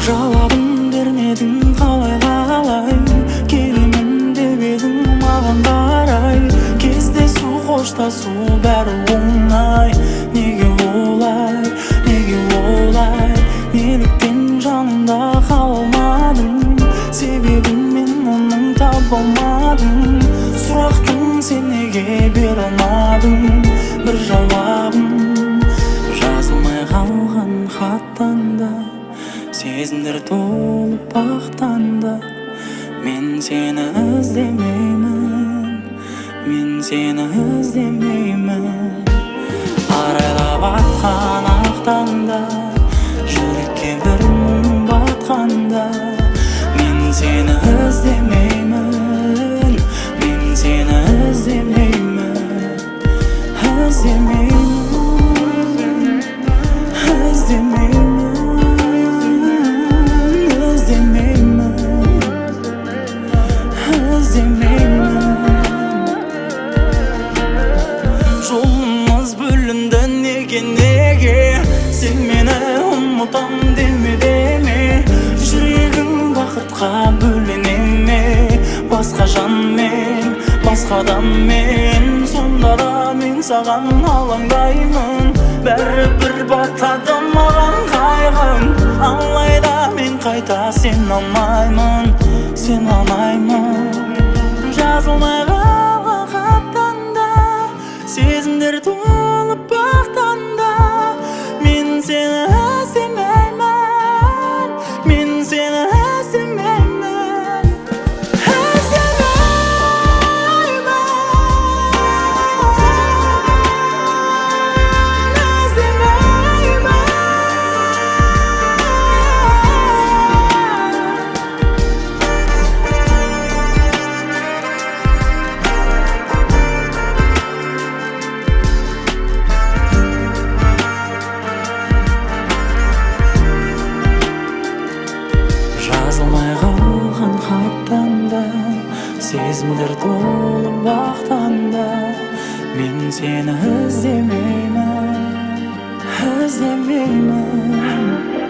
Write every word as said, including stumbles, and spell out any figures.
Жауабын бермедің қалай қалай, келемін деп едің маған қарай. Кездесу қоштасу бәрі оңай, неге олай, неге олай? Неліктен жанымда қалмадың, себебін мен оның таба алмадым. Сұрақтың сен неге бере алмадың бір жауабын? Жазылмай қалған хаттанда сезімдер толып бақтанда. Мен сені іздемеймін, мен сені іздемеймін. Арайлап атқан ақтанда, жүрекке бір мұң батқанда. Мен сені іздемеймін, мен сені іздемеймін, іздемеймін, іздемеймін. Жолымыз бөлінді неге неге, сен мені ұмытам деме деме. Жүрегің бақытқа бөлене ме, басқа жанмен, басқа адаммен? Сонда да мен саған алаңдаймын, бәрібір батады маған қайғың. Алайда мен қайта сен алмаймын, сен алмаймын. Жазылмай қалған хаттанда сезімдер толып бақтанда. Мен сені іздемеймін, мен сені іздемеймін, іздемеймін, іздемеймін. Жазылмай қалған хаттанда сезімдер толып бақтанда. Мен сені іздемеймін, іздемеймін.